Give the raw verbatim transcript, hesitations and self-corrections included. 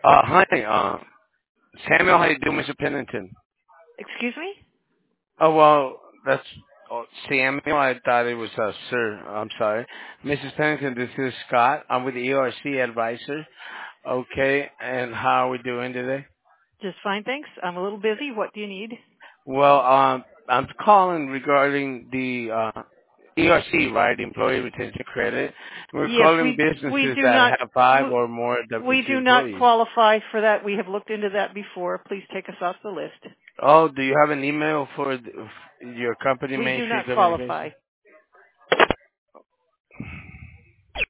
Uh, hi, uh, Samuel, how you doing, Mister Pennington? Excuse me? Oh, well, that's oh, Samuel. I thought it was uh, Sir. I'm sorry. Missus Pennington, this is Scott. I'm with the E R C Advisor. Okay, and how are we doing today? Just fine, thanks. I'm a little busy. What do you need? Well, um, I'm calling regarding the uh, E R C, right, Employee Retention Credit. We're Yes, calling we we businesses do that not have five we, or more W we two do not employees. qualify for that. We have looked into that before. Please take us off the list. Oh, do you have an email for the, your company, We Main do Street not Communications? qualify.